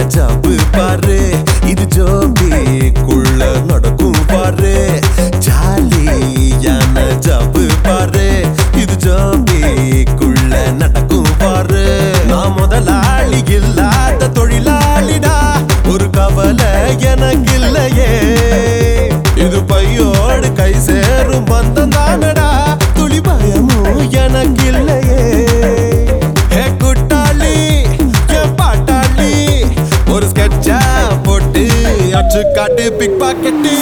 job பாரு இது ஜோபிக்குள்ள நடக்கும் பாரு ஜாலியான ஜாபு பாரு இது ஜோபிக்குள்ள நடக்கும் பாரு நான் முதலாளி இல்லாத தொழிலாளிடா ஒரு கவலை எனக்கு இல்லையே இது பையோடு கை சேரும் பந்தம் தானடா துளி பயமும் எனக்கு இல்லையே குட்டாளி என் பாட்டாளி ஒரு ஸ்கெட்சா போட்டு அச்சு காட்டு பிக் பாக்கெட்டு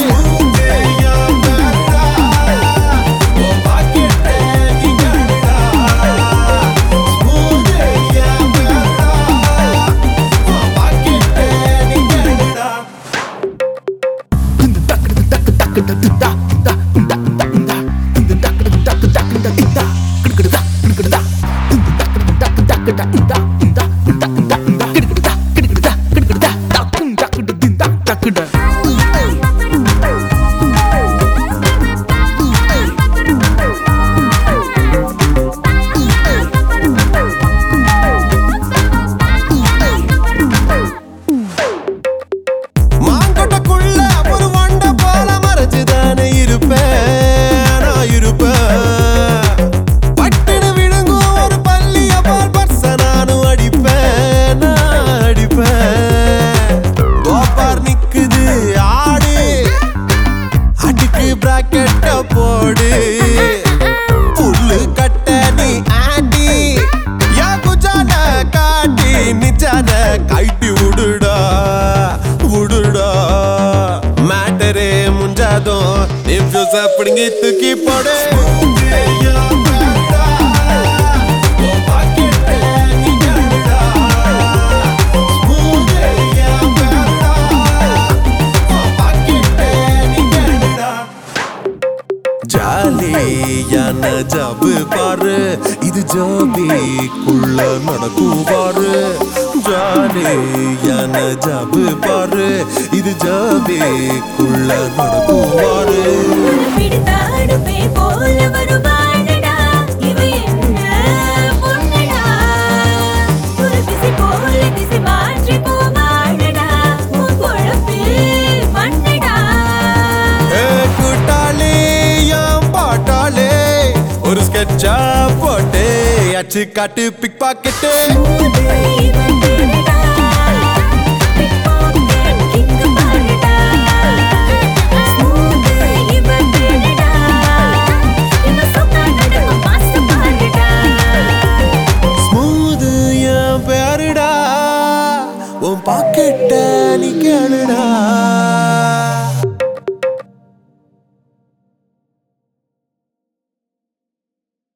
போடு புல்லு கட்ட நீ ஆடி யா குஜான காட்டி நிஜான கைட்டி விடுடா விடுடா மேட்டரே முஞ்சாதும் இன்ஃபியூஸ் அப்படிங்க தூக்கி போடு ஜாலியான ஜாபு பாரு இது ஜோபிக்குள்ள நடக்கும் பாரு ஜாலியான ஜாபு பாரு இது ஜோபிக்குள்ள நடக்கும் பாரு ஒரு ஸ்கெட்சா போட்டு அச்சு காட்டு பிக் பாக்கெட்டு ஸ்மூத் என் பேருடா உன் பாக்கெட்ட நீ கேளுடா